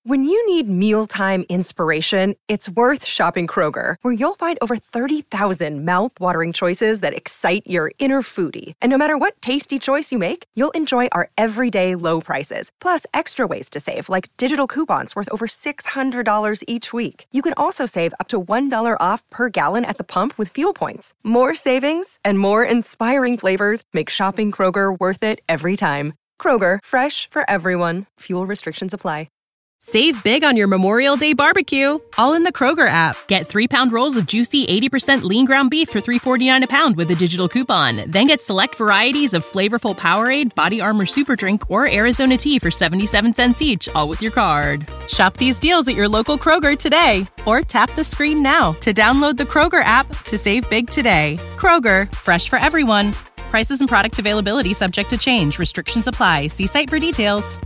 When you need mealtime inspiration, it's worth shopping Kroger, where you'll find over 30,000 mouth-watering choices that excite your inner foodie. And no matter what tasty choice you make, you'll enjoy our everyday low prices, plus extra ways to save, like digital coupons worth over $600 each week. You can also save up to $1 off per gallon at the pump with fuel points. More savings and more inspiring flavors make shopping Kroger worth it every time. Kroger, fresh for everyone. Fuel restrictions apply. Save big on your Memorial Day barbecue, all in the Kroger app. Get 3-pound rolls of juicy 80% lean ground beef for $3.49 a pound with a digital coupon. Then get select varieties of flavorful Powerade, Body Armor Super Drink, or Arizona tea for 77 cents each, all with your card. Shop these deals at your local Kroger today, or tap the screen now to download the Kroger app to save big today. Kroger, fresh for everyone. Prices and product availability subject to change. Restrictions apply. See site for details.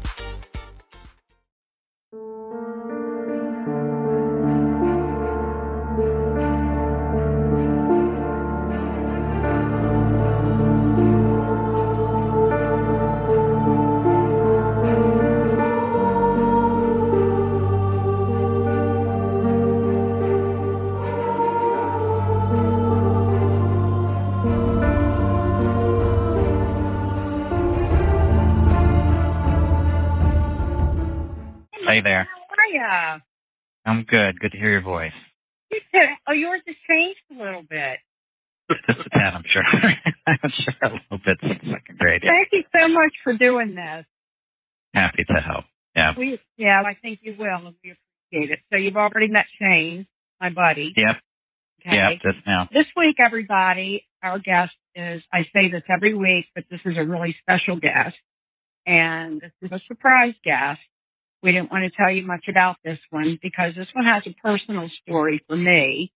Hey there. Hiya. I'm good. Good to hear your voice. Oh, yours has changed a little bit. Just a tad, I'm sure. I'm sure a little bit since second grade. Yeah. Thank you so much for doing this. Happy to help. Yeah. I think you will, and we appreciate it. So you've already met Shane, my buddy. Yep. Okay. Yep. Just now. This week, everybody, our guest is, I say this every week, but this is a really special guest. And this is a surprise guest. We didn't want to tell you much about this one because this one has a personal story for me.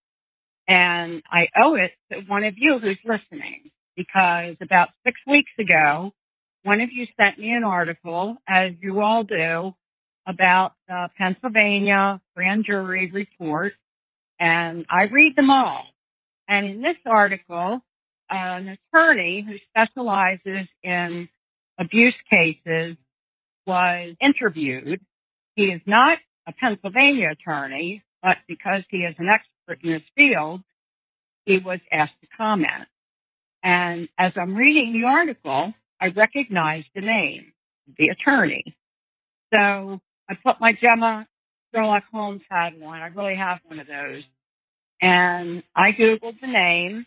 And I owe it to one of you who's listening, because about 6 weeks ago, one of you sent me an article, as you all do, about the Pennsylvania grand jury report. And I read them all. And in this article, an attorney who specializes in abuse cases was interviewed. He is not a Pennsylvania attorney, but because he is an expert in this field, he was asked to comment. And as I'm reading the article, I recognized the name, the attorney. So I put my Gemma Sherlock Holmes hat on. I really have one of those. And I Googled the name,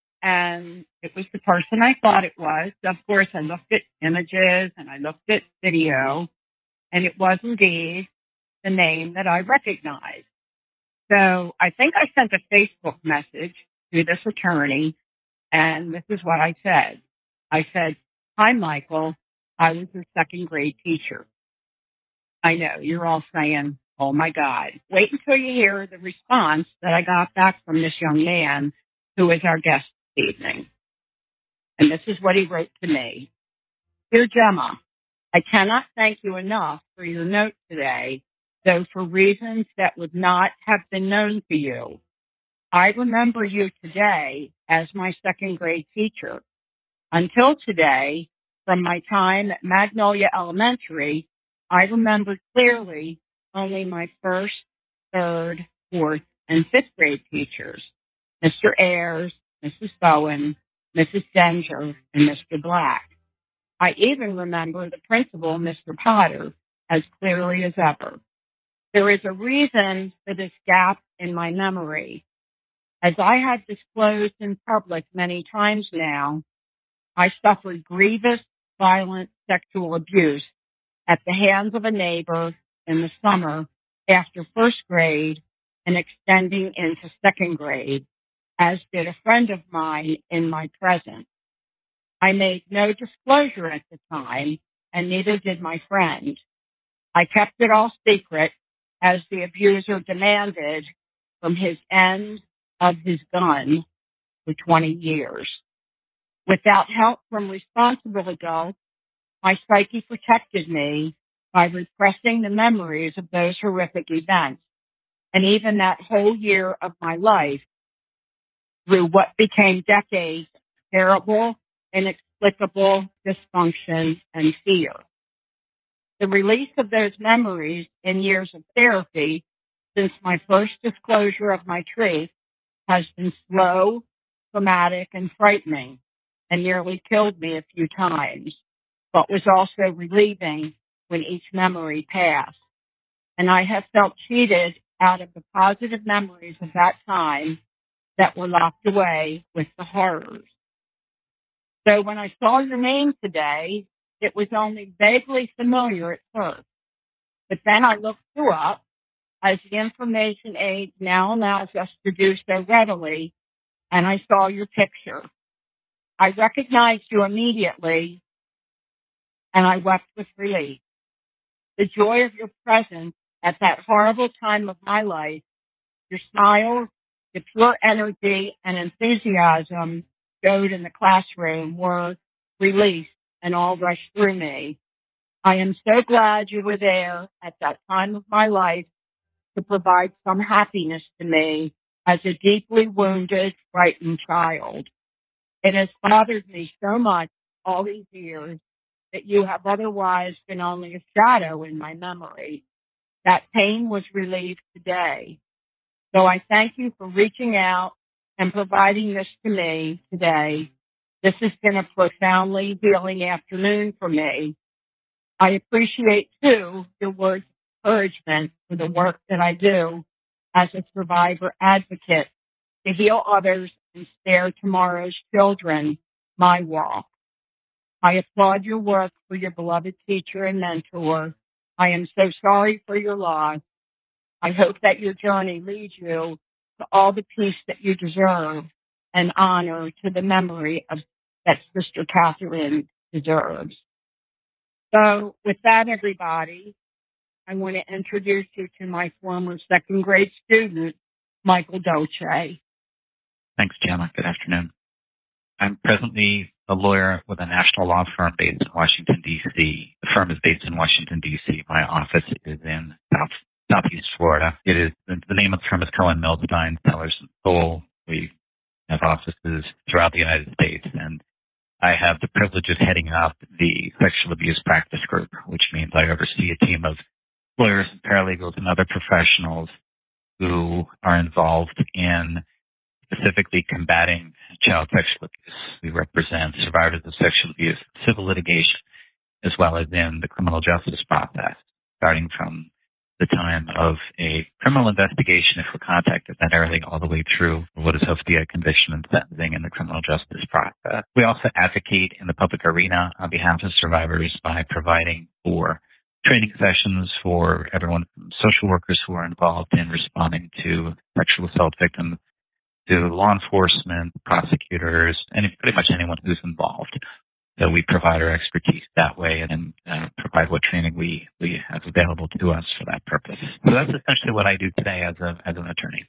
and it was the person I thought it was. Of course, I looked at images and I looked at video, and it was indeed the name that I recognized. So I think I sent a Facebook message to this attorney, and this is what I said. I said, "Hi, Michael. I was your second grade teacher." I know you're all saying, "Oh my God." Wait until you hear the response that I got back from this young man who is our guest this evening. And this is what he wrote to me. "Dear Gemma, I cannot thank you enough for your note today, though for reasons that would not have been known to you. I remember you today as my second grade teacher. Until today, from my time at Magnolia Elementary, I remembered clearly only my first, third, fourth, and fifth grade teachers, Mr. Ayers, Mrs. Bowen, Mrs. Denzer, and Mr. Black. I even remember the principal, Mr. Potter, as clearly as ever. There is a reason for this gap in my memory. As I have disclosed in public many times now, I suffered grievous, violent sexual abuse at the hands of a neighbor in the summer after first grade and extending into second grade, as did a friend of mine in my presence. I made no disclosure at the time, and neither did my friend. I kept it all secret, as the abuser demanded, from his end of his gun for 20 years. Without help from responsible adults, my psyche protected me by repressing the memories of those horrific events, and even that whole year of my life through what became decades of terrible, inexplicable dysfunction and fear. The release of those memories in years of therapy since my first disclosure of my truth has been slow, traumatic, and frightening, and nearly killed me a few times, but was also relieving when each memory passed. And I have felt cheated out of the positive memories of that time that were locked away with the horrors. So when I saw your name today, it was only vaguely familiar at first. But then I looked you up, as the information age now allows us to do so readily, and I saw your picture. I recognized you immediately, and I wept with relief. The joy of your presence at that horrible time of my life, your smile, the pure energy and enthusiasm showed in the classroom were released and all rushed through me. I am so glad you were there at that time of my life to provide some happiness to me as a deeply wounded, frightened child. It has bothered me so much all these years that you have otherwise been only a shadow in my memory. That pain was relieved today. So I thank you for reaching out and providing this to me today. This has been a profoundly healing afternoon for me. I appreciate, too, your words of encouragement for the work that I do as a survivor advocate to heal others and spare tomorrow's children my walk. I applaud your work for your beloved teacher and mentor. I am so sorry for your loss. I hope that your journey leads you to all the peace that you deserve and honor to the memory of that Sister Catherine deserves. So with that, everybody, I want to introduce you to my former second grade student, Michael Dolce. Thanks, Gemma. Good afternoon. I'm presently a lawyer with a national law firm based in Washington, D.C. The firm is based in Washington, D.C. My office is in Southeast Florida. The name of the firm is Cohen Milstein, Sellers and Stoll. We have offices throughout the United States, and I have the privilege of heading up the sexual abuse practice group, which means I oversee a team of lawyers and paralegals and other professionals who are involved in specifically combating child sexual abuse. We represent survivors of sexual abuse, civil litigation, as well as in the criminal justice process, starting from the time of a criminal investigation, if we're contacted, and everything all the way through what is hoped to be a conviction and sentencing in the criminal justice process. We also advocate in the public arena on behalf of survivors by providing for training sessions for everyone from social workers who are involved in responding to sexual assault victims, to law enforcement, prosecutors, and pretty much anyone who's involved. So we provide our expertise that way and provide what training we have available to us for that purpose. So that's essentially what I do today as an attorney.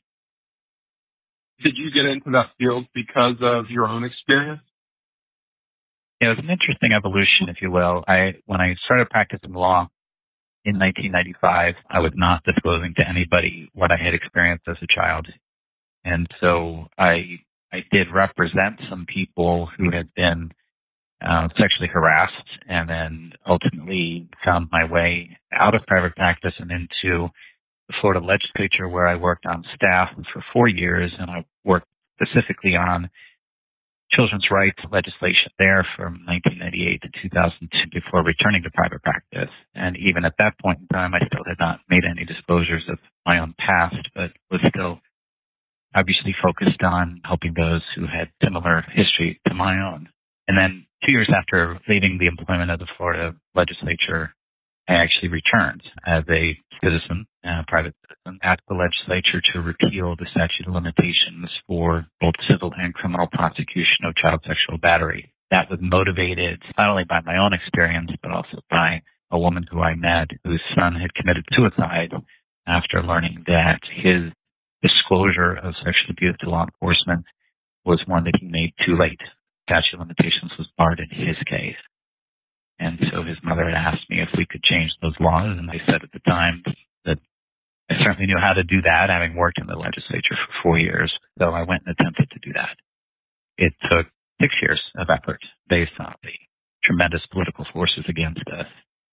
Did you get into that field because of your own experience? Yeah, it was an interesting evolution, if you will. When I started practicing law in 1995, I was not disclosing to anybody what I had experienced as a child. And so I did represent some people who had been sexually harassed, and then ultimately found my way out of private practice and into the Florida legislature, where I worked on staff for 4 years, and I worked specifically on children's rights legislation there from 1998 to 2002 before returning to private practice. And even at that point in time, I still had not made any disclosures of my own past, but was still obviously focused on helping those who had similar history to my own. And then 2 years after leaving the employment of the Florida legislature, I actually returned as a citizen, private citizen, asked the legislature to repeal the statute of limitations for both civil and criminal prosecution of child sexual battery. That was motivated not only by my own experience, but also by a woman who I met whose son had committed suicide after learning that his disclosure of sexual abuse to law enforcement was one that he made too late. Statute of limitations was barred in his case. And so his mother had asked me if we could change those laws, and I said at the time that I certainly knew how to do that, having worked in the legislature for 4 years. So I went and attempted to do that. It took 6 years of effort based on the tremendous political forces against us.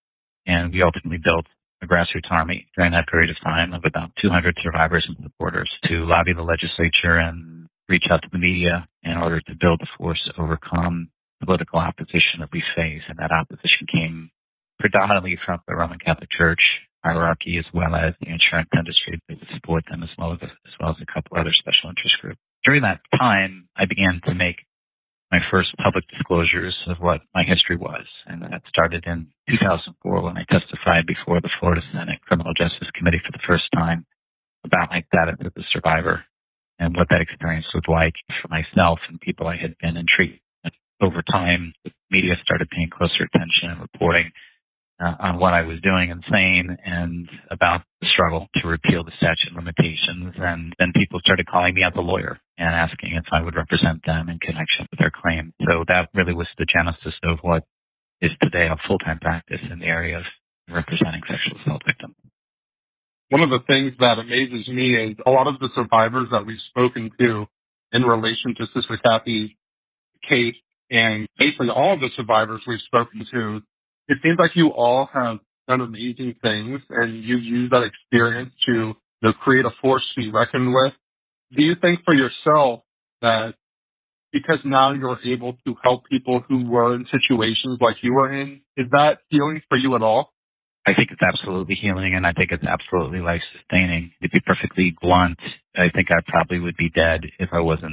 And we ultimately built a grassroots army during that period of time of about 200 survivors and supporters to lobby the legislature and reach out to the media in order to build a force to overcome the political opposition that we face. And that opposition came predominantly from the Roman Catholic Church hierarchy, as well as the insurance industry that would support them, as well as a couple other special interest groups. During that time, I began to make my first public disclosures of what my history was. And that started in 2004 when I testified before the Florida Senate Criminal Justice Committee for the first time about my status as a survivor and what that experience was like for myself and people I had been in treatment. Over time, the media started paying closer attention and reporting on what I was doing and saying and about the struggle to repeal the statute of limitations. And then people started calling me as a lawyer and asking if I would represent them in connection with their claim. So that really was the genesis of what is today a full-time practice in the area of representing sexual assault victims. One of the things that amazes me is a lot of the survivors that we've spoken to in relation to Sister Kathy's case, and basically all of the survivors we've spoken to, it seems like you all have done amazing things and you use that experience to create a force to be reckoned with. Do you think for yourself that because now you're able to help people who were in situations like you were in, is that healing for you at all? I think it's absolutely healing, and I think it's absolutely life-sustaining. To be perfectly blunt, I think I probably would be dead if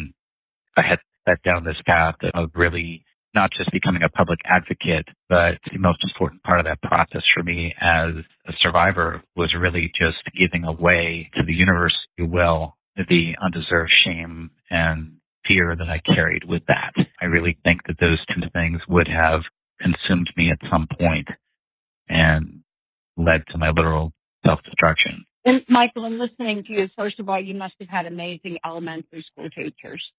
I had set down this path of really not just becoming a public advocate, but the most important part of that process for me as a survivor was really just giving away to the universe, if you will, the undeserved shame and fear that I carried with that. I really think that those two things would have consumed me at some point and led to my literal self-destruction. And Michael, in listening to you, first of all, you must have had amazing elementary school teachers.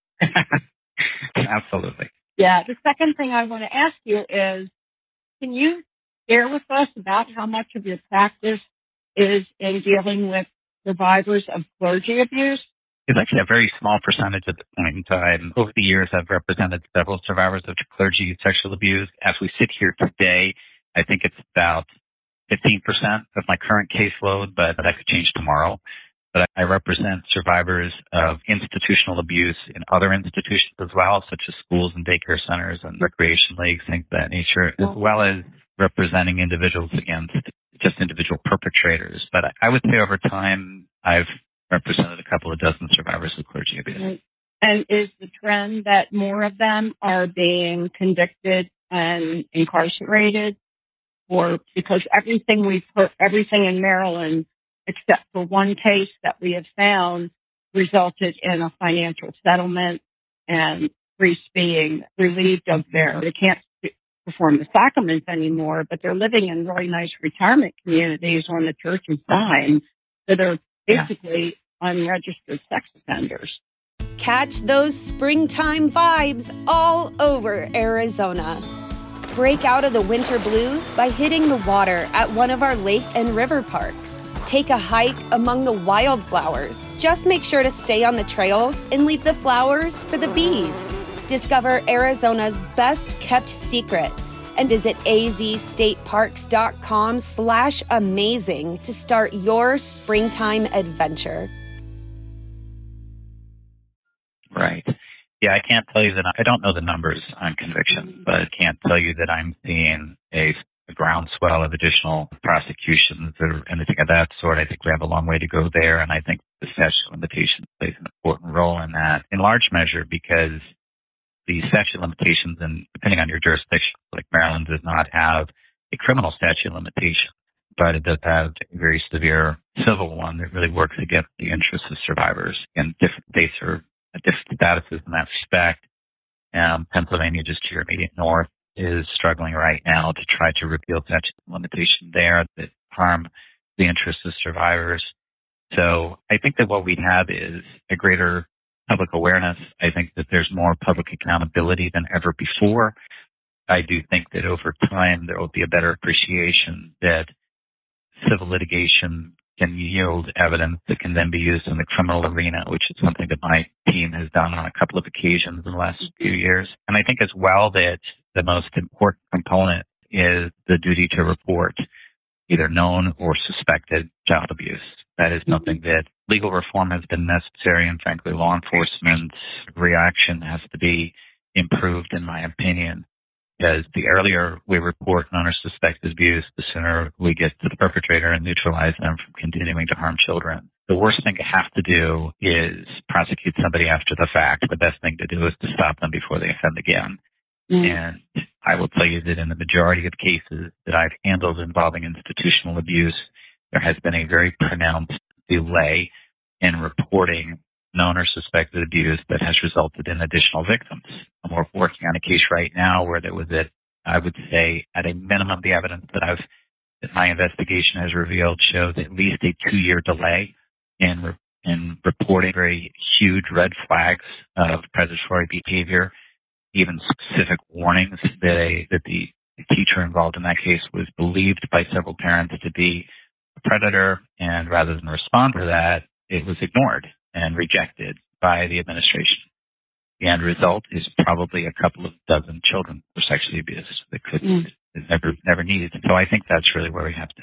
Absolutely. Yeah. The second thing I want to ask you is, can you share with us about how much of your practice is in dealing with survivors of clergy abuse? It's actually a very small percentage at this point in time. Over the years, I've represented several survivors of clergy sexual abuse. As we sit here today, I think it's about 15% of my current caseload, but that could change tomorrow. But I represent survivors of institutional abuse in other institutions as well, such as schools and daycare centers and recreation leagues, things of that nature, as well as representing individuals against just individual perpetrators. But I would say over time, I've represented a couple of dozen survivors of clergy abuse. And is the trend that more of them are being convicted and incarcerated? Or because everything in Maryland, except for one case that we have found, resulted in a financial settlement and priests being relieved of they can't perform the sacraments anymore, but they're living in really nice retirement communities on the church's dime that are basically unregistered sex offenders. Catch those springtime vibes all over Arizona. Break out of the winter blues by hitting the water at one of our lake and river parks. Take a hike among the wildflowers. Just make sure to stay on the trails and leave the flowers for the bees. Discover Arizona's best kept secret and visit azstateparks.com/amazing to start your springtime adventure. Right. Yeah, I can't tell you that I don't know the numbers on conviction, but I can't tell you that I'm seeing a groundswell of additional prosecutions or anything of that sort. I think we have a long way to go there, and I think the statute of limitations plays an important role in that, in large measure because the statute of limitations, and depending on your jurisdiction, like Maryland does not have a criminal statute of limitation, but it does have a very severe civil one that really works against the interests of survivors. And different states are at different statuses in that respect. Pennsylvania, just to your immediate north, is struggling right now to try to repeal statute of limitation there that harm the interests of survivors. So I think that what we have is a greater public awareness. I think that there's more public accountability than ever before. I do think that over time there will be a better appreciation that civil litigation can yield evidence that can then be used in the criminal arena, which is something that my team has done on a couple of occasions in the last few years. And I think as well that the most important component is the duty to report either known or suspected child abuse. That is something that legal reform has been necessary, and frankly, law enforcement reaction has to be improved, in my opinion, because the earlier we report known or suspected abuse, the sooner we get to the perpetrator and neutralize them from continuing to harm children. The worst thing to have to do is prosecute somebody after the fact. The best thing to do is to stop them before they offend again. And I will tell you that in the majority of cases that I've handled involving institutional abuse, there has been a very pronounced delay in reporting known or suspected abuse that has resulted in additional victims. And we're working on a case right now where there was I would say, at a minimum, the evidence that my investigation has revealed shows at least a 2-year delay in reporting very huge red flags of predatory behavior, even specific warnings that the teacher involved in that case was believed by several parents to be a predator, and rather than respond to that, it was ignored and rejected by the administration. The end result is probably a couple of dozen children were sexually abused that could never needed. And so I think that's really where we have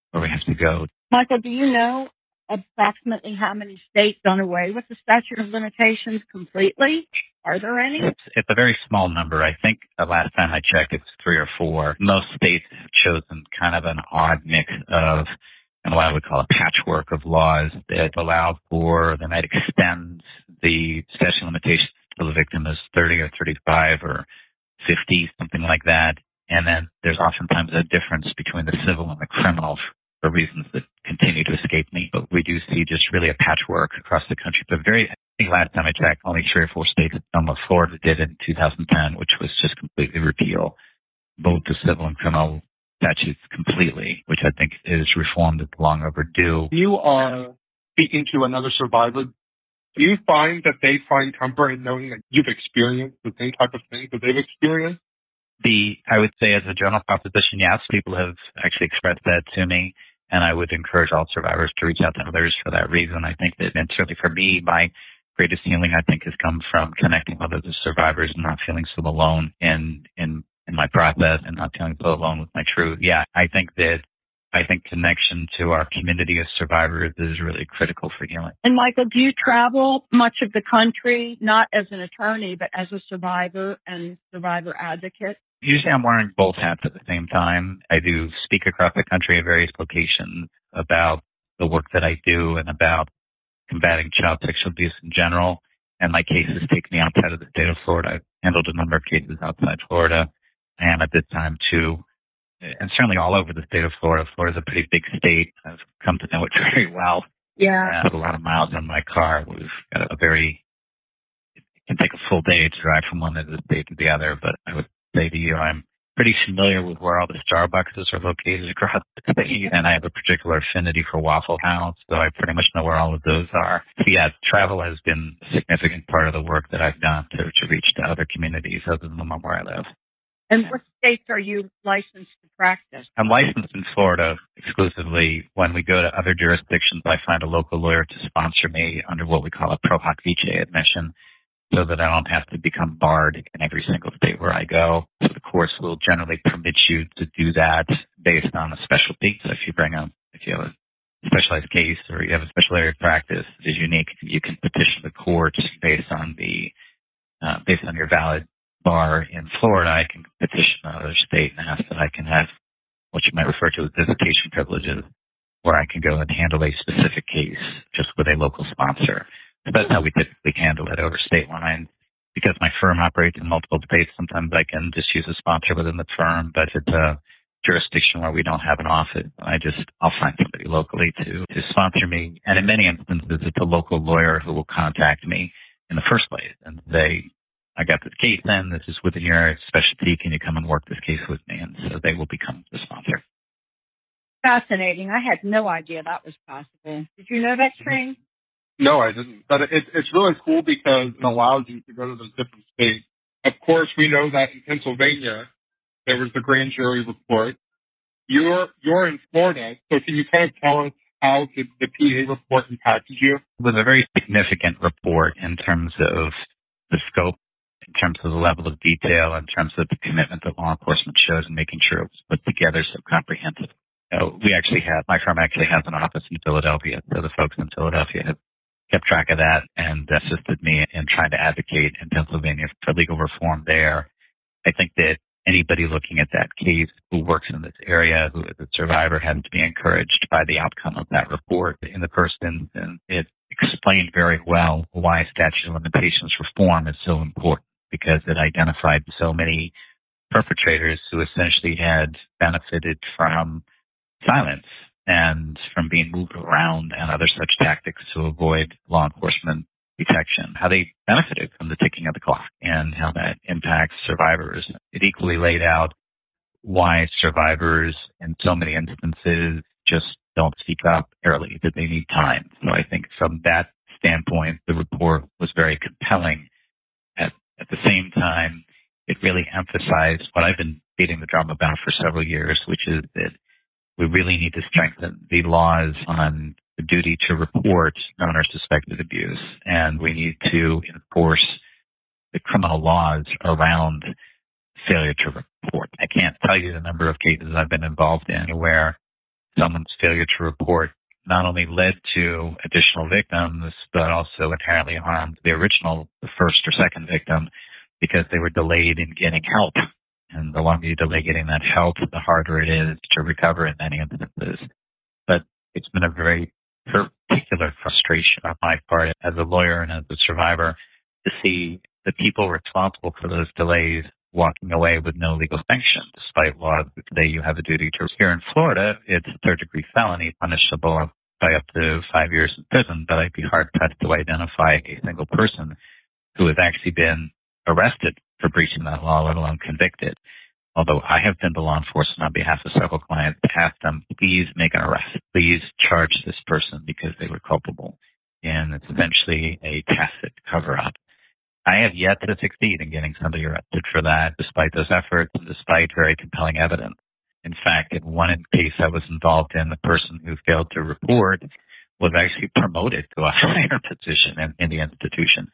to go. Michael, do you know approximately how many states done away with the statute of limitations completely? Are there any? It's a very small number. I think the last time I checked, it's 3 or 4. Most states have chosen kind of an odd mix of what I would call a patchwork of laws that allow for, they might extend the statute of limitations to the victim as 30 or 35 or 50, something like that. And then there's oftentimes a difference between the civil and the criminal for reasons that continue to escape me. But we do see just really a patchwork across the country. But I think last time I checked, only 3 or 4 states have done what Florida did in 2010, which was just completely repeal both the civil and criminal statutes completely, which I think is reformed long overdue. You are speaking to another survivor. Do you find that they find comfort in knowing that you've experienced the same type of things that they've experienced? I would say as a general proposition, yes, people have actually expressed that to me, and I would encourage all survivors to reach out to others for that reason. I think that, and certainly for me, my greatest healing, I think, has come from connecting with other survivors and not feeling so alone in my process and not feeling so alone with my truth. Yeah, I think connection to our community of survivors is really critical for healing. And Michael, do you travel much of the country, not as an attorney, but as a survivor and survivor advocate? Usually I'm wearing both hats at the same time. I do speak across the country at various locations about the work that I do and about combating child sexual abuse in general. And my cases take me outside of the state of Florida. I've handled a number of cases outside Florida. And at this time too, and certainly all over the state of Florida. Florida's a pretty big state. I've come to know it very well. Yeah. I put a lot of miles on my car. We've got it can take a full day to drive from one end of the state to the other. But I would say to you, I'm pretty familiar with where all the Starbucks are located across the state. And I have a particular affinity for Waffle House. So I pretty much know where all of those are. So yeah, travel has been a significant part of the work that I've done to reach to other communities other than the one where I live. And what states are you licensed to practice? I'm licensed in Florida exclusively. When we go to other jurisdictions, I find a local lawyer to sponsor me under what we call a pro hoc vice admission, so that I don't have to become barred in every single state where I go. So the course will generally permit you to do that based on a specialty. So if you have a specialized case or you have a special area of practice that is unique, you can petition the court based on your valid bar in Florida. I can petition another state and ask that I can have what you might refer to as visitation privileges, where I can go and handle a specific case just with a local sponsor. So that's how we typically handle it over state lines. Because my firm operates in multiple states, sometimes I can just use a sponsor within the firm, but if it's a jurisdiction where we don't have an office, I'll find somebody locally to sponsor me. And in many instances, it's a local lawyer who will contact me in the first place and say, I got this case in, this is within your specialty, can you come and work this case with me? And so they will become the sponsor. Fascinating. I had no idea that was possible. Did you know that, Trinh? No, I didn't. But it's really cool because it allows you to go to those different states. Of course, we know that in Pennsylvania, there was the grand jury report. You're in Florida, so can you kind of tell us how the PA report impacted you? It was a very significant report in terms of the scope in terms of the level of detail, in terms of the commitment that law enforcement shows in making sure it was put together so comprehensive. My firm actually has an office in Philadelphia, so the folks in Philadelphia have kept track of that and assisted me in trying to advocate in Pennsylvania for legal reform there. I think that anybody looking at that case who works in this area, who is a survivor, had to be encouraged by the outcome of that report. In the first instance, it explained very well why statute of limitations reform is so important, because it identified so many perpetrators who essentially had benefited from silence and from being moved around and other such tactics to avoid law enforcement detection, how they benefited from the ticking of the clock and how that impacts survivors. It equally laid out why survivors in so many instances just don't speak up early, that they need time. So I think from that standpoint, the report was very compelling. At the same time, it really emphasized what I've been beating the drum about for several years, which is that we really need to strengthen the laws on the duty to report known or suspected abuse. And we need to enforce the criminal laws around failure to report. I can't tell you the number of cases I've been involved in where someone's failure to report not only led to additional victims, but also inherently harmed the first or second victim because they were delayed in getting help. And the longer you delay getting that help, the harder it is to recover in many instances. But it's been a very particular frustration on my part as a lawyer and as a survivor to see the people responsible for those delays walking away with no legal sanction, despite laws that say you have a duty to. Here in Florida, it's a third-degree felony punishable by up to 5 years in prison, but I'd be hard-pressed to identify a single person who has actually been arrested for breaching that law, let alone convicted. Although I have been to law enforcement on behalf of several clients to ask them, please make an arrest. Please charge this person because they were culpable. And it's eventually a tacit cover-up. I have yet to succeed in getting somebody arrested for that, despite those efforts, despite very compelling evidence. In fact, in one case I was involved in, the person who failed to report was actually promoted to a higher position in the institution.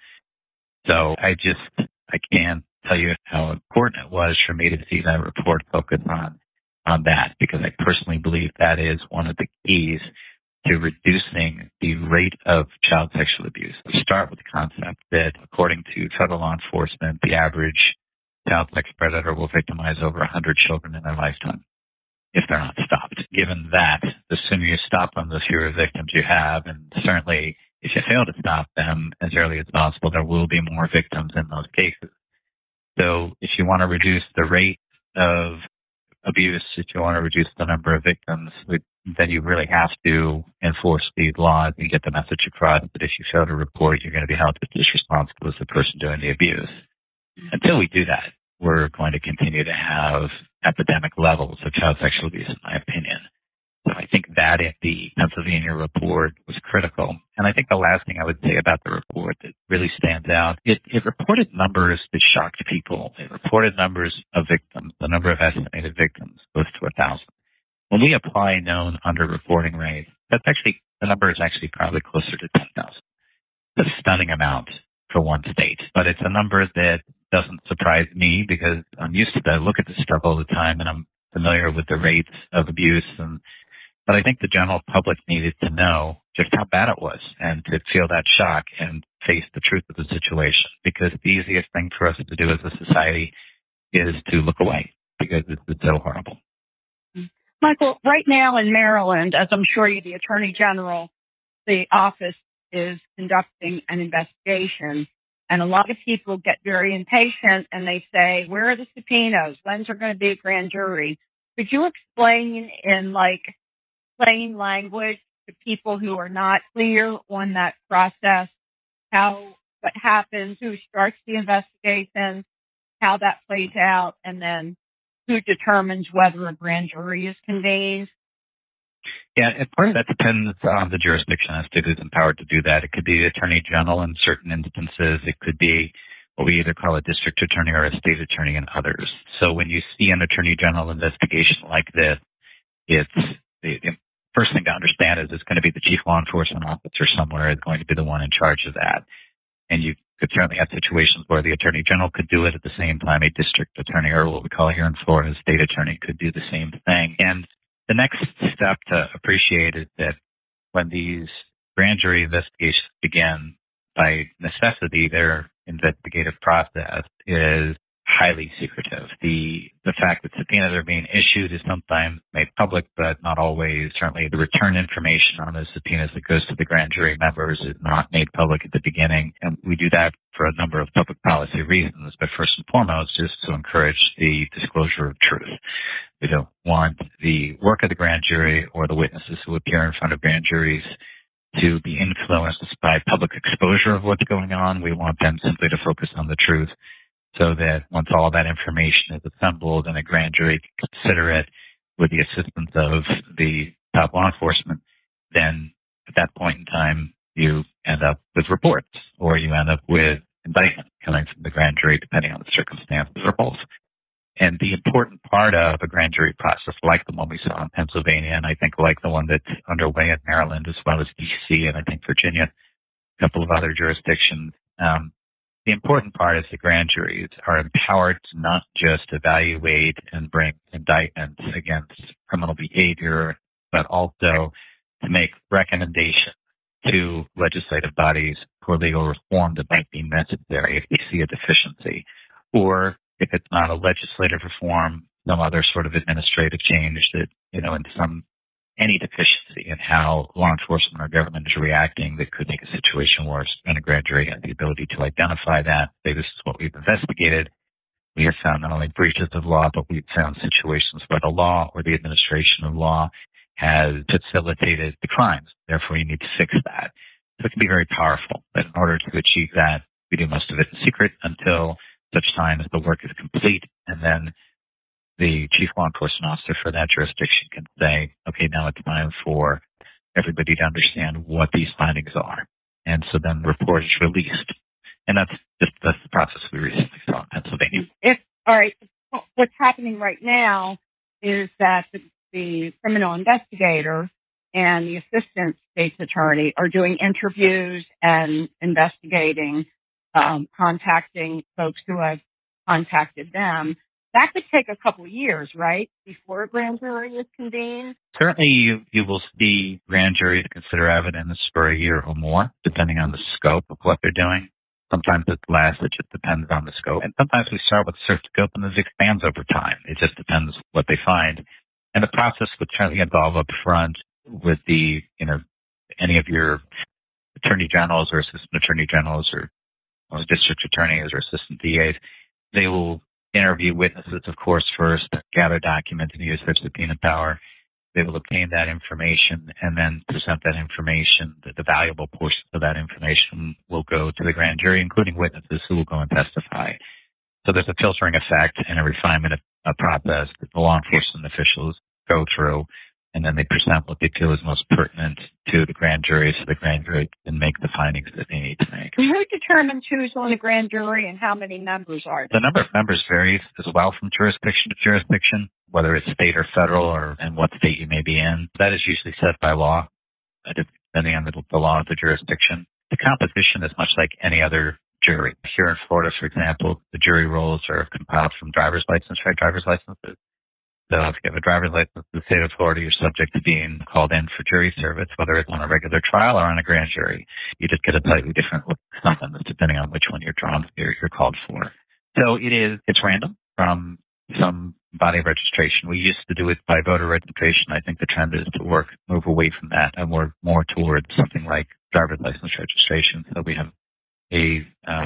So I can't tell you how important it was for me to see that report focus on that, because I personally believe that is one of the keys to reducing the rate of child sexual abuse. We start with the concept that, according to federal law enforcement, the average child sex predator will victimize over 100 children in their lifetime if they're not stopped. Given that, the sooner you stop them, the fewer victims you have, and certainly if you fail to stop them as early as possible, there will be more victims in those cases. So if you want to reduce the rate of abuse, if you want to reduce the number of victims, then you really have to enforce these laws and get the message across that if you fail to report, you're going to be held as responsible as the person doing the abuse. Until we do that, we're going to continue to have epidemic levels of child sexual abuse, in my opinion. So I think that in the Pennsylvania report was critical. And I think the last thing I would say about the report that really stands out, it reported numbers that shocked people. It reported numbers of victims, the number of estimated victims, close to 1,000. When we apply known underreporting rates, the number is actually probably closer to 10,000. It's a stunning amount for one state, but it's a number that doesn't surprise me because I'm used to that. I look at this stuff all the time and I'm familiar with the rates of abuse. But I think the general public needed to know just how bad it was and to feel that shock and face the truth of the situation, because the easiest thing for us to do as a society is to look away because it's so horrible. Michael, right now in Maryland, as I'm sure you, the Attorney General, the office is conducting an investigation. And a lot of people get very impatient and they say, where are the subpoenas? When's there going to be a grand jury? Could you explain in plain language to people who are not clear on that process, what happens, who starts the investigation, how that plays out, and then who determines whether a grand jury is convened? Yeah, and part of that depends on the jurisdiction as to who's empowered to do that. It could be the Attorney General in certain instances. It could be what we either call a district attorney or a state attorney in others. So when you see an Attorney General investigation like this, it's the first thing to understand is it's going to be the chief law enforcement officer somewhere is going to be the one in charge of that. And you could certainly have situations where the attorney general could do it at the same time. A district attorney, or what we call here in Florida, a state attorney, could do the same thing. And the next step to appreciate is that when these grand jury investigations begin, by necessity, their investigative process is highly secretive. The fact that subpoenas are being issued is sometimes made public, but not always. Certainly the return information on those subpoenas that goes to the grand jury members is not made public at the beginning. And we do that for a number of public policy reasons, but first and foremost, just to encourage the disclosure of truth. We don't want the work of the grand jury or the witnesses who appear in front of grand juries to be influenced by public exposure of what's going on. We want them simply to focus on the truth, so that once all that information is assembled and a grand jury can consider it with the assistance of the top law enforcement, then at that point in time, you end up with reports, or you end up with indictment coming from the grand jury, depending on the circumstances, or both. And the important part of a grand jury process, like the one we saw in Pennsylvania, and I think like the one that's underway in Maryland, as well as D.C. and I think Virginia, a couple of other jurisdictions, the important part is the grand juries are empowered to not just evaluate and bring indictments against criminal behavior, but also to make recommendations to legislative bodies for legal reform that might be necessary if they see a deficiency, or if it's not a legislative reform, some other sort of administrative change that, in any deficiency in how law enforcement or government is reacting that could make a situation worse. And a grand jury has the ability to identify that, say, this is what we've investigated. We have found not only breaches of law, but we've found situations where the law or the administration of law has facilitated the crimes. Therefore, you need to fix that. So it can be very powerful. But in order to achieve that, we do most of it in secret until such time as the work is complete. And then the chief law enforcement officer for that jurisdiction can say, okay, now it's time for everybody to understand what these findings are. And so then the report is released. And that's the process we recently saw in Pennsylvania. All right. What's happening right now is that the criminal investigator and the assistant state's attorney are doing interviews and investigating, contacting folks who have contacted them. That could take a couple of years, right, before a grand jury is convened? Certainly, you will see grand juries consider evidence for a year or more, depending on the scope of what they're doing. Sometimes it's less, it just depends on the scope. And sometimes we start with a certain scope and this expands over time. It just depends what they find. And the process would certainly involve up front with any of your attorney generals or assistant attorney generals or district attorneys or assistant DAs. They will interview witnesses, of course, first, gather documents and use their subpoena power. They will obtain that information and then present that information. The valuable portion of that information will go to the grand jury, including witnesses who will go and testify. So there's a filtering effect and a refinement of a process that the law enforcement officials go through, and then they present what they feel is most pertinent to the grand jury so the grand jury can make the findings that they need to make. Who determines who's on the grand jury and how many members are there? The number of members varies as well from jurisdiction to jurisdiction, whether it's state or federal and what state you may be in. That is usually set by law, depending on the law of the jurisdiction. The composition is much like any other jury. Here in Florida, for example, the jury rolls are compiled from driver's licenses. So if you have a driver's license in the state of Florida, you're subject to being called in for jury service, whether it's on a regular trial or on a grand jury. You just get a slightly different summons depending on which one you're called for. So it's random from some body registration. We used to do it by voter registration. I think the trend is to move away from that and work more towards something like driver's license registration. So we have a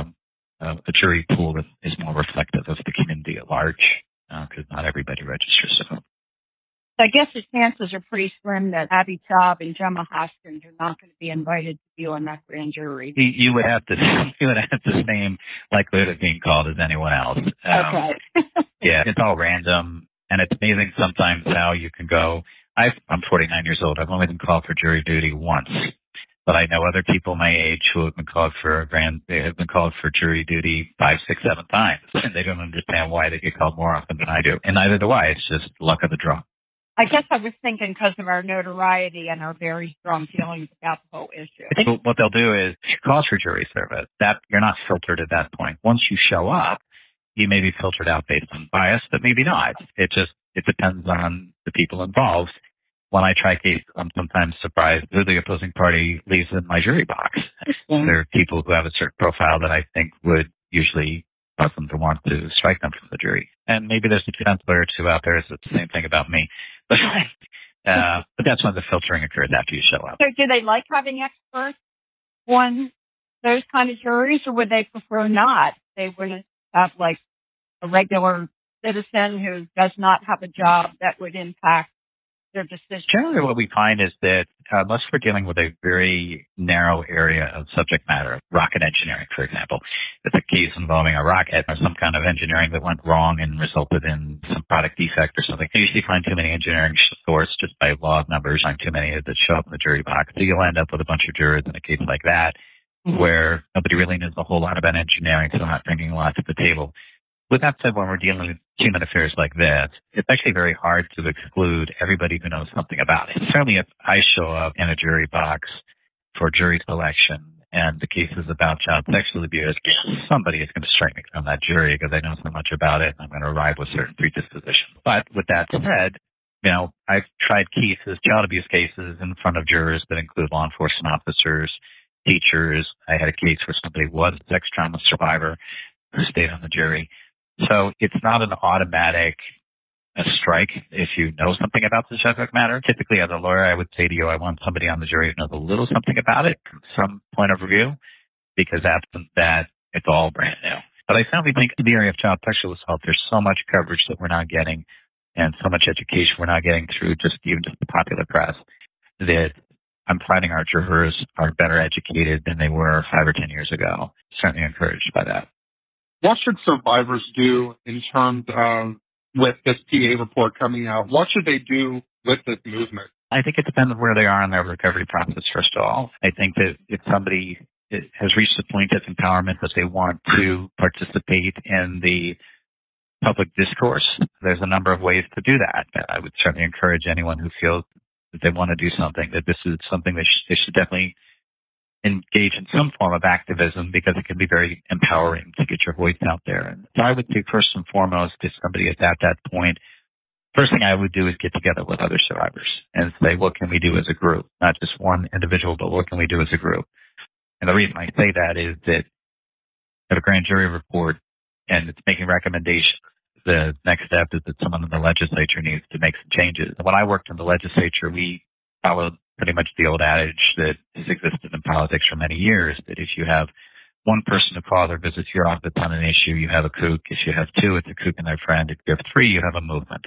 jury pool that is more reflective of the community at large. Because not everybody registers. So I guess the chances are pretty slim that Abby Taub and Gemma Hoskins are not going to be invited to be on that grand jury. You would have the same likelihood of being called as anyone else. Okay. Yeah, it's all random, and it's amazing sometimes how you can go. I'm 49 years old. I've only been called for jury duty once. But I know other people my age who have been called for jury duty 5, 6, 7 times. And they don't understand why they get called more often than I do. And neither do I. It's just luck of the draw. I guess I was thinking because of our notoriety and our very strong feelings about the whole issue. I think what they'll do is call for jury service. That you're not filtered at that point. Once you show up, you may be filtered out based on bias, but maybe not. It depends on the people involved. When I try cases, I'm sometimes surprised who the opposing party leaves in my jury box. There are people who have a certain profile that I think would usually cause them to want to strike them from the jury. And maybe there's a defense lawyer or two out there that's the same thing about me. But that's when the filtering occurs after you show up. So do they like having experts on those kind of juries, or would they prefer not? They wouldn't have like a regular citizen who does not have a job that would impact their decision. Generally, what we find is that unless we're dealing with a very narrow area of subject matter, rocket engineering, for example, it's a case involving a rocket or some kind of engineering that went wrong and resulted in some product defect or something. You usually find too many engineering sources just by law of numbers, find too many that show up in the jury box. So you'll end up with a bunch of jurors in a case like that, where nobody really knows a whole lot about engineering, so they're not bringing a lot to the table. With that said, when we're dealing with human affairs like this, it's actually very hard to exclude everybody who knows something about it. Certainly if I show up in a jury box for jury selection and the case is about child sexual abuse, somebody is going to strike me from that jury because I know so much about it. I'm going to arrive with certain predispositions. But with that said, I've tried cases, child abuse cases in front of jurors that include law enforcement officers, teachers. I had a case where somebody was a sex trauma survivor who stayed on the jury. So it's not an automatic strike if you know something about the subject matter. Typically, as a lawyer, I would say to you, I want somebody on the jury who knows a little something about it from some point of view, because absent that, it's all brand new. But I certainly think in the area of child sexual assault, there's so much coverage that we're not getting and so much education we're not getting through just the popular press that I'm finding our jurors are better educated than they were 5 or 10 years ago. Certainly encouraged by that. What should survivors do in terms of, with this PA report coming out, what should they do with this movement? I think it depends on where they are in their recovery process, first of all. I think that if somebody has reached the point of empowerment that they want to participate in the public discourse, there's a number of ways to do that. I would certainly encourage anyone who feels that they want to do something, that this is something they should definitely engage in some form of activism, because it can be very empowering to get your voice out there. And so I would say first and foremost, if somebody is at that point, first thing I would do is get together with other survivors and say, what can we do as a group? Not just one individual, but what can we do as a group? And the reason I say that is that at a grand jury report and it's making recommendations, the next step is that someone in the legislature needs to make some changes. When I worked in the legislature, we followed pretty much the old adage that has existed in politics for many years, that if you have one person who calls or visits your office on an issue, you have a kook. If you have two, it's a kook and their friend. If you have three, you have a movement.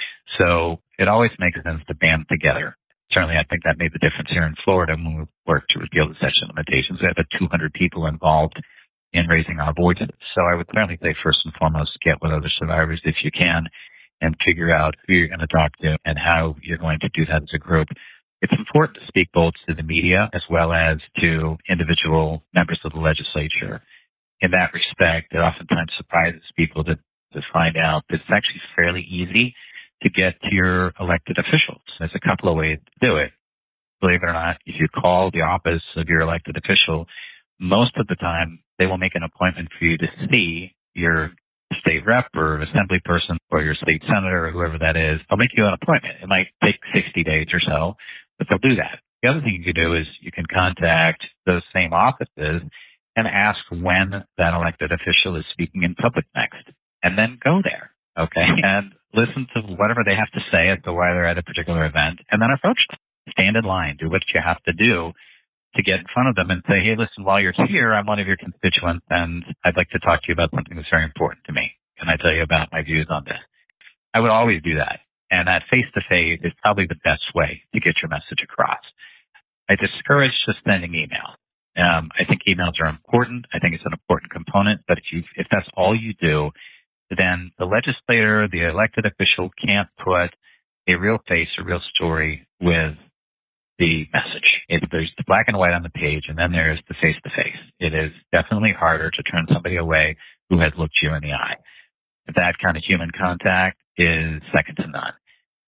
So it always makes sense to band together. Certainly, I think that made the difference here in Florida when we worked to repeal the statute of limitations. We had about 200 people involved in raising our voices. So I would certainly say first and foremost, get with other survivors if you can and figure out who you're going to talk to and how you're going to do that as a group. It's important to speak both to the media as well as to individual members of the legislature. In that respect, it oftentimes surprises people to find out that it's actually fairly easy to get to your elected officials. There's a couple of ways to do it. Believe it or not, if you call the office of your elected official, most of the time they will make an appointment for you to see your state rep or assembly person or your state senator or whoever that is. They'll make you an appointment. It might take 60 days or so, but they'll do that. The other thing you can do is you can contact those same offices and ask when that elected official is speaking in public next, and then go there, okay? And listen to whatever they have to say as to why they're at a particular event, and then approach them. Stand in line, do what you have to do to get in front of them and say, hey, listen, while you're here, I'm one of your constituents, and I'd like to talk to you about something that's very important to me. Can I tell you about my views on this? I would always do that. And that face-to-face is probably the best way to get your message across. I discourage just sending email. I think emails are important. I think it's an important component. But if that's all you do, then the legislator, the elected official can't put a real face, a real story with the message. There's the black and white on the page, and then there's the face-to-face. It is definitely harder to turn somebody away who has looked you in the eye. That kind of human contact is second to none.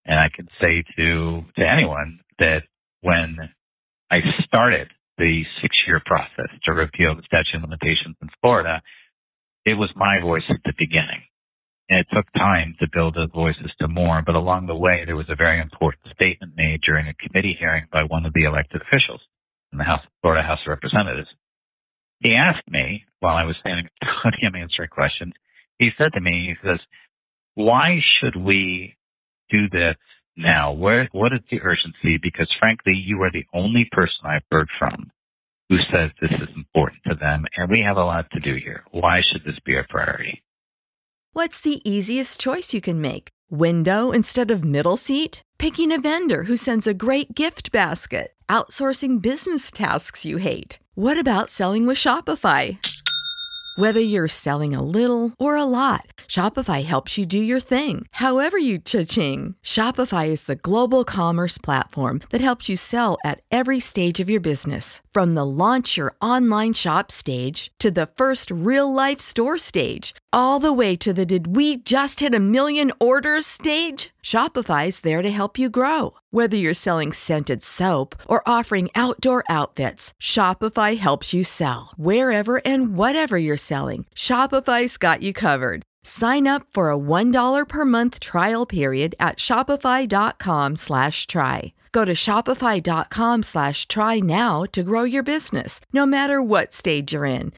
And I can say to anyone that when I started the 6-year process to repeal the statute of limitations in Florida, it was my voice at the beginning. And it took time to build those voices to more, but along the way, there was a very important statement made during a committee hearing by one of the elected officials in the Florida House of Representatives. He asked me, while I was standing at the podium answering questions, he said to me, he says, why should we do this now? What is the urgency? Because frankly, you are the only person I've heard from who says this is important to them, and we have a lot to do here. Why should this be a priority? What's the easiest choice you can make? Window instead of middle seat? Picking a vendor who sends a great gift basket? Outsourcing business tasks you hate? What about selling with Shopify? Whether you're selling a little or a lot, Shopify helps you do your thing, however you cha-ching. Shopify is the global commerce platform that helps you sell at every stage of your business. From the launch your online shop stage to the first real-life store stage, all the way to the did we just hit 1 million orders stage. Shopify's there to help you grow. Whether you're selling scented soap or offering outdoor outfits, Shopify helps you sell. Wherever and whatever you're selling, Shopify's got you covered. Sign up for a $1 per month trial period at shopify.com/try. Go to shopify.com/try now to grow your business, no matter what stage you're in.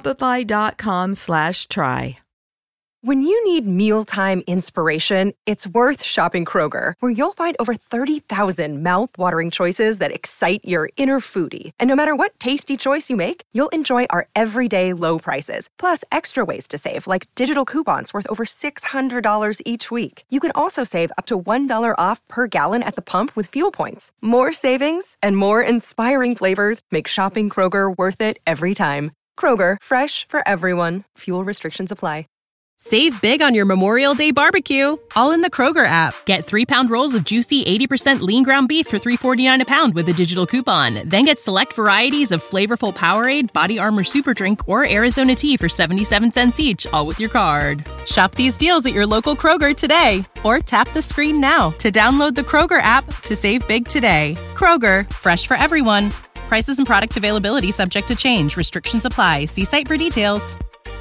Shopify.com/try. When you need mealtime inspiration, it's worth shopping Kroger, where you'll find over 30,000 mouth-watering choices that excite your inner foodie. And no matter what tasty choice you make, you'll enjoy our everyday low prices, plus extra ways to save, like digital coupons worth over $600 each week. You can also save up to $1 off per gallon at the pump with fuel points. More savings and more inspiring flavors make shopping Kroger worth it every time. Kroger, fresh for everyone. Fuel restrictions apply. Save big on your Memorial Day barbecue, all in the Kroger app. Get 3-pound rolls of juicy 80% lean ground beef for $3.49 a pound with a digital coupon. Then get select varieties of flavorful Powerade, Body Armor Super Drink, or Arizona tea for 77 cents each, all with your card. Shop these deals at your local Kroger today, or tap the screen now to download the Kroger app to save big today. Kroger, fresh for everyone. Prices and product availability subject to change. Restrictions apply. See site for details.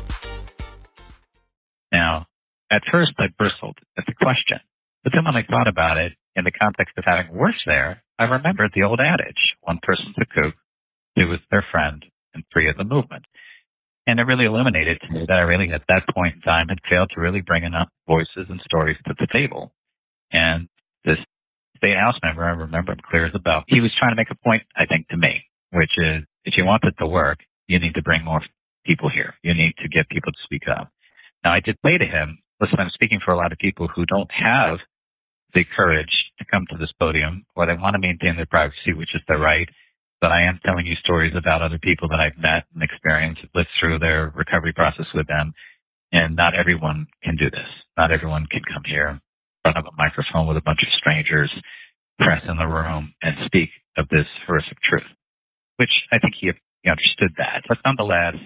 Now, at first I bristled at the question, but then when I thought about it in the context of having worked there, I remembered the old adage, one person's a kook, two is their friend, and three is the movement. And it really illuminated to me that I really, at that point in time, had failed to really bring enough voices and stories to the table. And this state house member, I remember him clear as a bell, he was trying to make a point, I think, to me, which is, if you want it to work, you need to bring more people here. You need to get people to speak up. Now, I did say to him, listen, I'm speaking for a lot of people who don't have the courage to come to this podium, or they want to maintain their privacy, which is their right. But I am telling you stories about other people that I've met and experienced, lived through their recovery process with them. And not everyone can do this. Not everyone can come here in front of a microphone with a bunch of strangers, press in the room, and speak of this verse of truth, which I think he understood that. But nonetheless,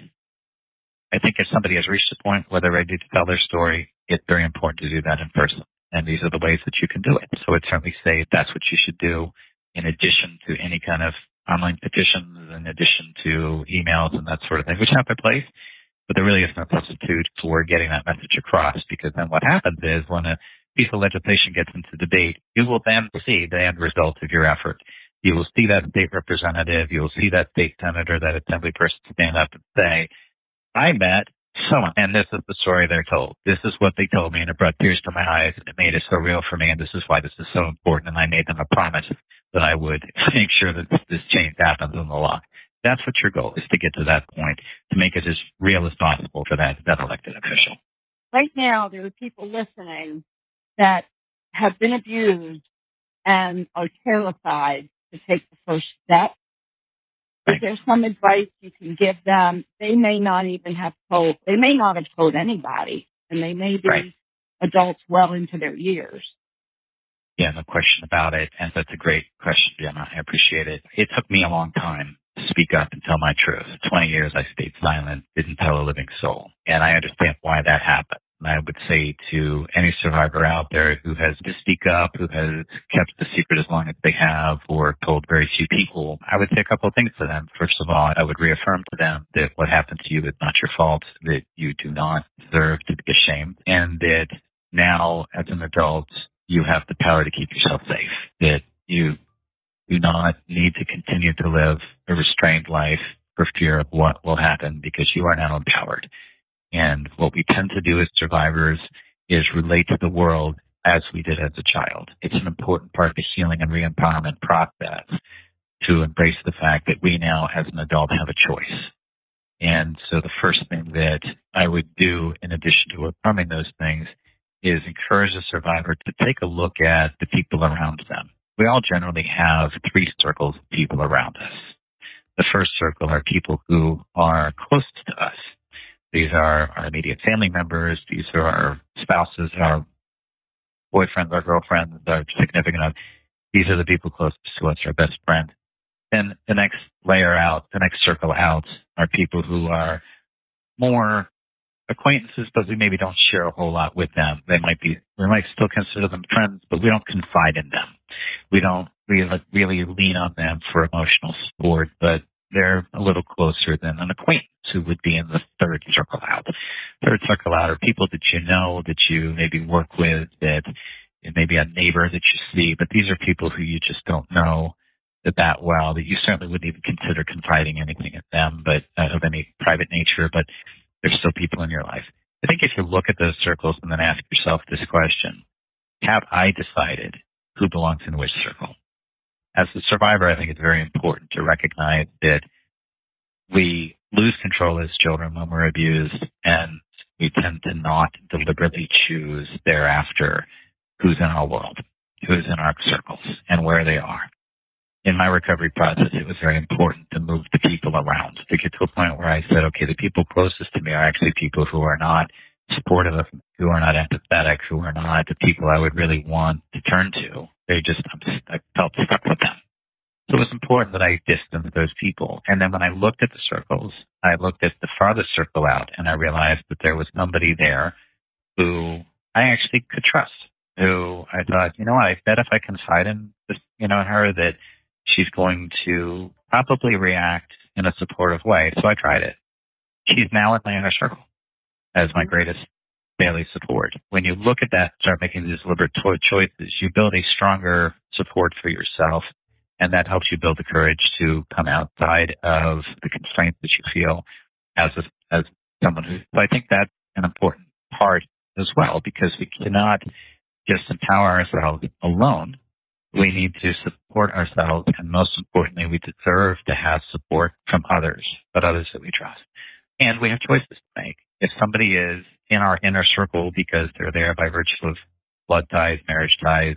I think if somebody has reached a point where they're ready to tell their story, it's very important to do that in person. And these are the ways that you can do it. So I'd certainly say that's what you should do in addition to any kind of online petitions, in addition to emails and that sort of thing, which have their place. But there really is no substitute for getting that message across, because then what happens is when a piece of legislation gets into debate, you will then see the end result of your effort. You will see that state representative, you will see that state senator, that assembly person stand up and say, I met someone, and this is the story they're told. This is what they told me, and it brought tears to my eyes, and it made it so real for me, and this is why this is so important, and I made them a promise that I would make sure that this change happens in the law. That's what your goal is, to get to that point, to make it as real as possible for that elected official. Right now, there are people listening that have been abused and are terrified to take the first step. If there's some advice you can give them, they may not even have told, they may not have told anybody, and they may be adults well into their years. Yeah, no question about it. And that's a great question, Jenna. I appreciate it. It took me a long time to speak up and tell my truth. 20 years I stayed silent, didn't tell a living soul. And I understand why that happened. And I would say to any survivor out there who has to speak up, who has kept the secret as long as they have, or told very few people, I would say a couple of things to them. First of all, I would reaffirm to them that what happened to you is not your fault, that you do not deserve to be ashamed, and that now, as an adult, you have the power to keep yourself safe, that you do not need to continue to live a restrained life for fear of what will happen, because you are now empowered. And what we tend to do as survivors is relate to the world as we did as a child. It's an important part of the healing and re-empowerment process to embrace the fact that we now, as an adult, have a choice. And so the first thing that I would do, in addition to affirming those things, is encourage the survivor to take a look at the people around them. We all generally have 3 circles of people around us. The first circle are people who are close to us. These are our immediate family members. These are our spouses, our boyfriends, our girlfriends, our significant others. These are the people closest to us, our best friend. Then the next layer out, the next circle out, are people who are more acquaintances, but we maybe don't share a whole lot with them. We might still consider them friends, but we don't confide in them. We don't really lean on them for emotional support, but they're a little closer than an acquaintance who would be in the third circle out. Third circle out are people that you know, that you maybe work with, that it may be a neighbor that you see, but these are people who you just don't know that well, that you certainly wouldn't even consider confiding anything in them, but of any private nature, but there's still people in your life. I think if you look at those circles and then ask yourself this question, have I decided who belongs in which circle? As a survivor, I think it's very important to recognize that we lose control as children when we're abused, and we tend to not deliberately choose thereafter who's in our world, who's in our circles, and where they are. In my recovery process, it was very important to move the people around, to get to a point where I said, okay, the people closest to me are actually people who are not supportive of me, who are not empathetic, who are not the people I would really want to turn to. I felt stuck with them. So it was important that I distanced those people. And then when I looked at the circles, I looked at the farthest circle out, and I realized that there was somebody there who I actually could trust, who I thought, you know what, I bet if I confide in her that she's going to probably react in a supportive way. So I tried it. She's now in my inner circle as my greatest daily support. When you look at that, start making these deliberate choices, you build a stronger support for yourself. And that helps you build the courage to come outside of the constraints that you feel as someone who, so I think that's an important part as well, because we cannot just empower ourselves alone. We need to support ourselves. And most importantly, we deserve to have support from others, but others that we trust. And we have choices to make. If somebody is in our inner circle because they're there by virtue of blood ties, marriage ties,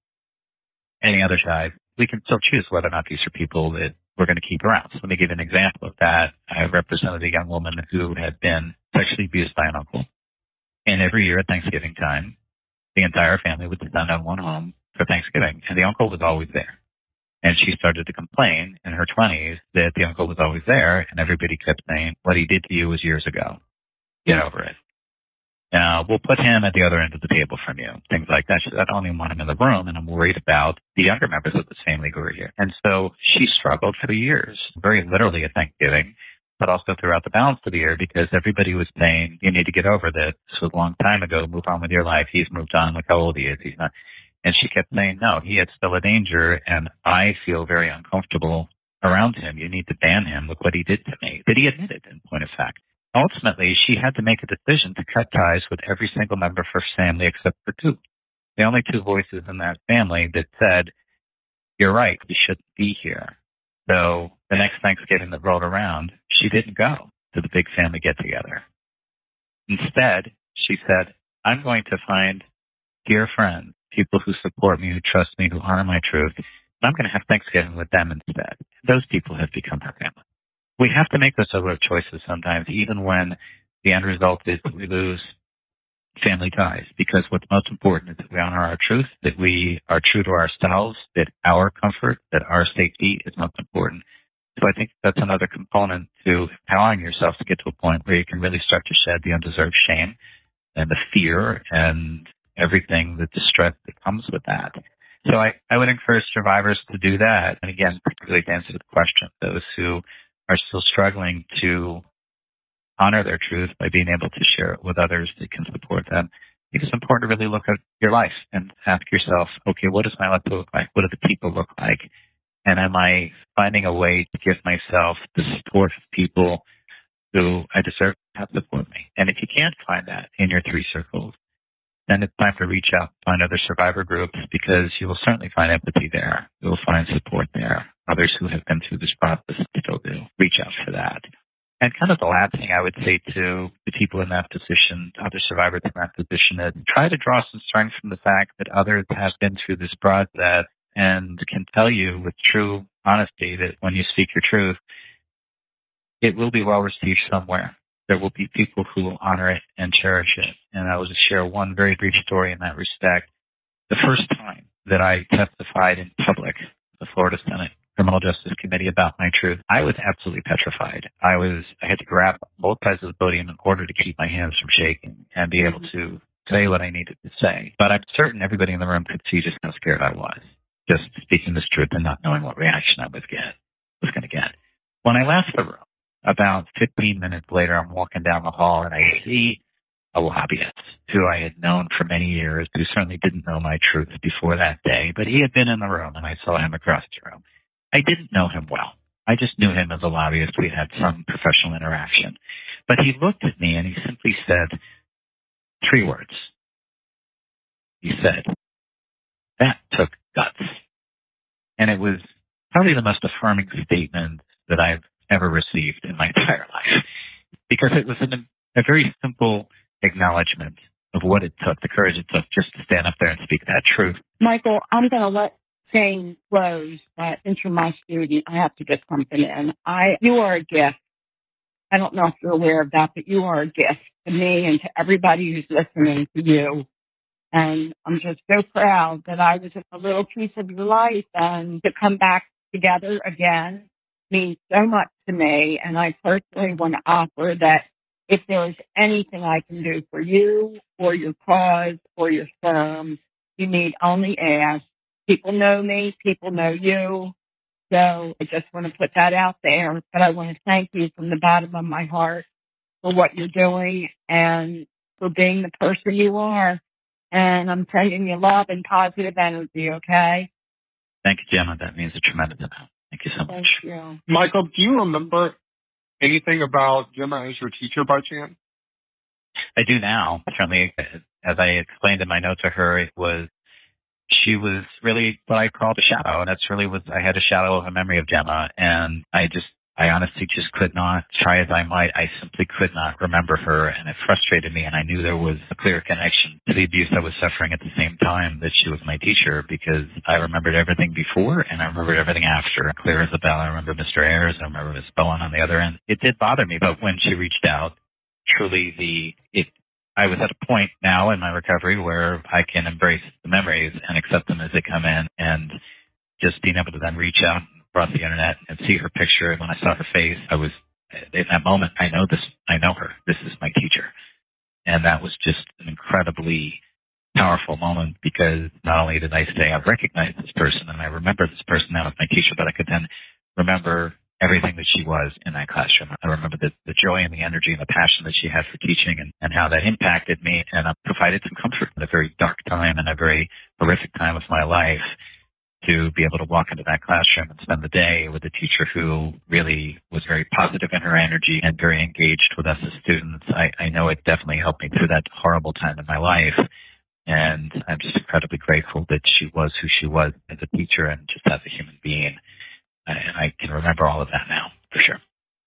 any other ties, we can still choose whether or not these are people that we're going to keep around. So let me give an example of that. I represented a young woman who had been sexually abused by an uncle. And every year at Thanksgiving time, the entire family would sit down in one home for Thanksgiving, and the uncle was always there. And she started to complain in her 20s that the uncle was always there, and everybody kept saying, what he did to you was years ago. Get over it. We'll put him at the other end of the table from you, things like that. She said, I don't even want him in the room, and I'm worried about the younger members of this family who are here. And so she struggled for years, very literally at Thanksgiving, but also throughout the balance of the year, because everybody was saying, you need to get over this. This was a long time ago. Move on with your life. He's moved on. Look how old he is. He's not. And she kept saying, no, he is still a danger, and I feel very uncomfortable around him. You need to ban him. Look what he did to me. But he admitted, in point of fact. Ultimately, she had to make a decision to cut ties with every single member of her family except for 2. The only 2 voices in that family that said, you're right, we shouldn't be here. So the next Thanksgiving that rolled around, she didn't go to the big family get-together. Instead, she said, I'm going to find dear friends, people who support me, who trust me, who honor my truth, and I'm going to have Thanksgiving with them instead. Those people have become her family. We have to make those sort of choices sometimes, even when the end result is that we lose family ties, because what's most important is that we honor our truth, that we are true to ourselves, that our comfort, that our safety is most important. So I think that's another component to empowering yourself to get to a point where you can really start to shed the undeserved shame and the fear and everything, the distress that comes with that. So I would encourage survivors to do that. And again, particularly to answer the question, those who are still struggling to honor their truth by being able to share it with others that can support them. I think it's important to really look at your life and ask yourself, okay, what does my life look like? What do the people look like? And am I finding a way to give myself the support of people who I deserve to have support me? And if you can't find that in your 3 circles, then it's time to reach out, find other survivor groups, because you will certainly find empathy there. You will find support there. Others who have been through this process still do. Reach out for that. And kind of the last thing I would say to the people in that position, other survivors in that position, is try to draw some strength from the fact that others have been through this process and can tell you with true honesty that when you speak your truth, it will be well received somewhere. There will be people who will honor it and cherish it. And I will just share one very brief story in that respect. The first time that I testified in public, the Florida Senate Criminal Justice Committee, about my truth, I was absolutely petrified. I had to grab both sides of the podium in order to keep my hands from shaking and be able to say what I needed to say. But I'm certain everybody in the room could see just how scared I was, just speaking this truth and not knowing what reaction I was going to get. When I left the room, about 15 minutes later, I'm walking down the hall and I see a lobbyist who I had known for many years, who certainly didn't know my truth before that day, but he had been in the room and I saw him across the room. I didn't know him well. I just knew him as a lobbyist. We had some professional interaction. But he looked at me and he simply said 3 words. He said, "That took guts." And it was probably the most affirming statement that I've ever received in my entire life, because it was a very simple acknowledgement of what it took, the courage it took just to stand up there and speak that truth. Michael, I'm going to let Jane close, but since you're my student, I have to get something in. You are a gift. I don't know if you're aware of that, but you are a gift to me and to everybody who's listening to you. And I'm just so proud that I was in a little piece of your life, and to come back together again means so much to me. And I personally want to offer that if there's anything I can do for you or your cause or your firm, you need only ask. People know me, people know you. So I just want to put that out there. But I want to thank you from the bottom of my heart for what you're doing and for being the person you are. And I'm sending you love and positive energy, okay? Thank you, Gemma. That means a tremendous amount. Thank you so much. Thank you. Michael, do you remember anything about Gemma as your teacher by chance? I do now. Certainly, as I explained in my note to her, she was really what I call the shadow. And that's really I had a shadow of a memory of Gemma. And I honestly just could not, try as I might, I simply could not remember her. And it frustrated me. And I knew there was a clear connection to the abuse I was suffering at the same time that she was my teacher, because I remembered everything before and I remembered everything after. Clear as a bell. I remember Mr. Ayers. I remember Miss Bowen on the other end. It did bother me. But when she reached out, truly I was at a point now in my recovery where I can embrace the memories and accept them as they come in, and just being able to then reach out across the internet and see her picture. And when I saw her face, I was, in that moment, I know her. This is my teacher. And that was just an incredibly powerful moment, because not only did I say I recognize this person and I remember this person now as my teacher, but I could then remember everything that she was in that classroom. I remember the joy and the energy and the passion that she had for teaching, and how that impacted me and provided some comfort in a very dark time and a very horrific time of my life, to be able to walk into that classroom and spend the day with a teacher who really was very positive in her energy and very engaged with us as students. I know it definitely helped me through that horrible time in my life. And I'm just incredibly grateful that she was who she was as a teacher and just as a human being. And I can remember all of that now, for sure.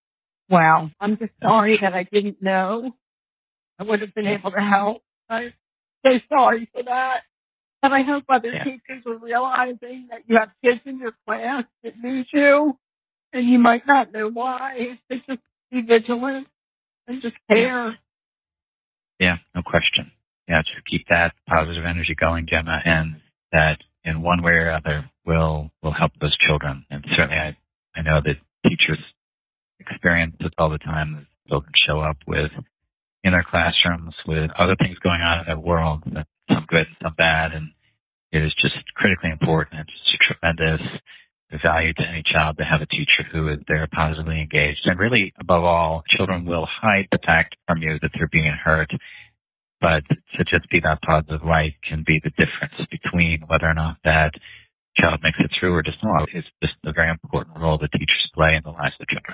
Wow. I'm just sorry that I didn't know. I would have been able to help. I'm so sorry for that. And I hope other teachers are realizing that you have kids in your class that need you, and you might not know why. It's just be vigilant and just care. Yeah, no question. Yeah, to keep that positive energy going, Gemma, and that in one way or other will help those children. And certainly I know that teachers experience this all the time. Children show up with in their classrooms with other things going on in their world, some good and some bad. And it is just critically important. It's a tremendous value to any child to have a teacher who is there positively engaged. And really, above all, children will hide the fact from you that they're being hurt. But to just be that positive light can be the difference between whether or not that child makes it through or just not. It's just a very important role that teachers play in the lives of children.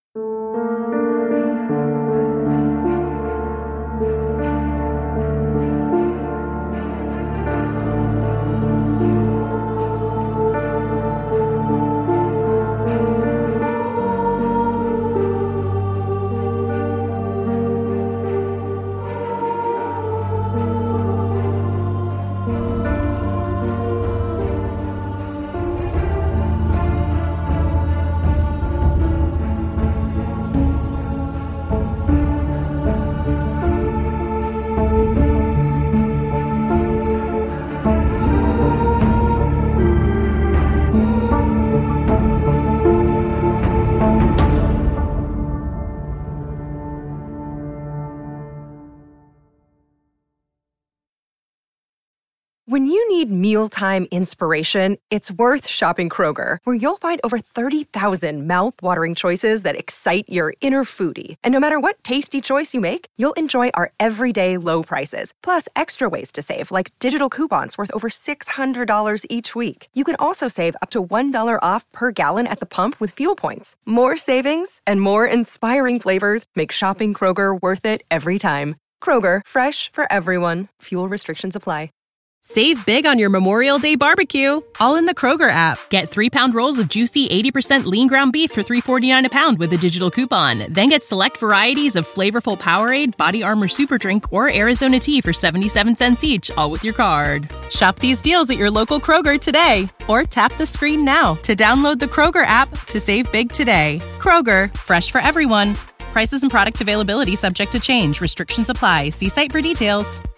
When you need mealtime inspiration, it's worth shopping Kroger, where you'll find over 30,000 mouth-watering choices that excite your inner foodie. And no matter what tasty choice you make, you'll enjoy our everyday low prices, plus extra ways to save, like digital coupons worth over $600 each week. You can also save up to $1 off per gallon at the pump with fuel points. More savings and more inspiring flavors make shopping Kroger worth it every time. Kroger, fresh for everyone. Fuel restrictions apply. Save big on your Memorial Day barbecue, all in the Kroger app. Get 3-pound rolls of juicy 80% lean ground beef for $3.49 a pound with a digital coupon. Then get select varieties of flavorful Powerade, Body Armor Super Drink, or Arizona tea for 77 cents each, all with your card. Shop these deals at your local Kroger today, or tap the screen now to download the Kroger app to save big today. Kroger, fresh for everyone. Prices and product availability subject to change. Restrictions apply. See site for details.